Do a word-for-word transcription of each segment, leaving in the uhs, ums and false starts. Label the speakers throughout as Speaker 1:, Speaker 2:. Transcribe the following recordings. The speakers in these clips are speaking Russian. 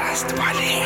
Speaker 1: Раствори.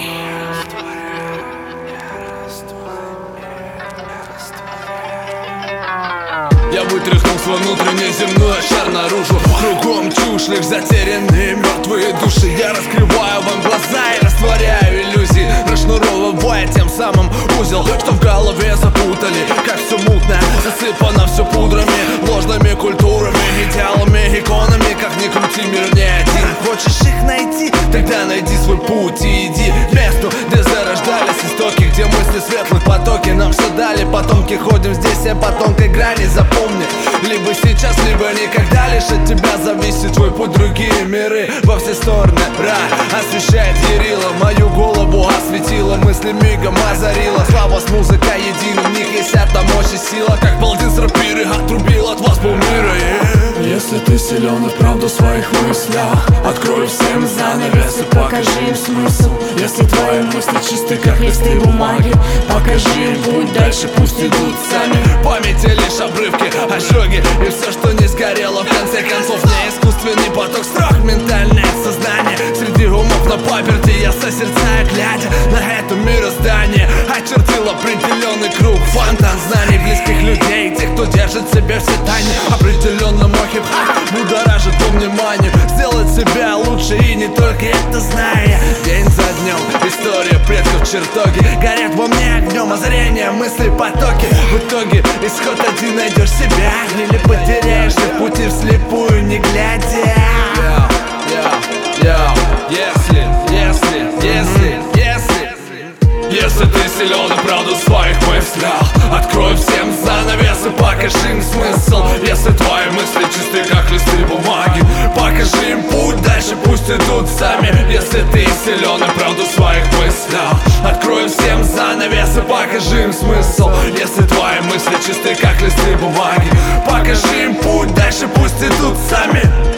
Speaker 2: Я вытряхнул свой внутренний земной шар наружу. Кругом чушь, лишь затерянные мертвые души. Я раскрываю вам глаза и растворяю иллюзии, расшнуровывая тем самым узел, что в голове запутали. Как все мутно, засыпано все пудрами, ложными культурами, идеалами, иконами. Как ни крути, мир не один. Хочешь их найти? Тогда найди свой путь и иди к месту, где зарождались истоки, где мысли светлых потоки нам все дали. Потомки ходим здесь, а по тонкой грани. Запомни, либо сейчас, либо никогда. Лишь от тебя зависит твой путь, другие миры во все стороны. Ра освещает ярила, мою голову осветила, мысли мигом озарила. Слава с музыкой едина, в них есть эта мощь и сила. Как палдин с рапиры отрубил от вас полмира. yeah.
Speaker 1: Если ты силен и правду в своих мыслях, открой всем занавес и покажи им смысл. Если твои мысли чисты, как листы бумаги, покажи им путь дальше, пусть идут сами.
Speaker 2: Памяти лишь обрывки, ожоги и все, что не сгорело. В конце концов, не искусственный поток строк, ментальное сознание. Среди умов на паперти я созерцаю, глядя на это мироздание. Очертил определенный круг, фонтан знаний, близких людей, тех, кто держит в себе все тайны. Определенно мой хип-хап будоражит по вниманию. Сделать себя лучше и не только это зная. День за днем история предков чертоги горят во мне огнем озрения, мысли потоки. В итоге исход один, найдешь себя или потеряешься в пути вслепую, не глядя. yeah, yeah, yeah. Если, если, если, если Если ты силен и правду в своих мыслях, открой всем занавес и покажи им смысл. Если твои мысли чисты, как листы бумаги, покажи им путь дальше, пусть идут сами. Если ты силен и правду в своих мыслях, открой всем занавес и покажи им смысл. Если твои мысли чисты, как листы бумаги, покажи им путь дальше, пусть идут сами.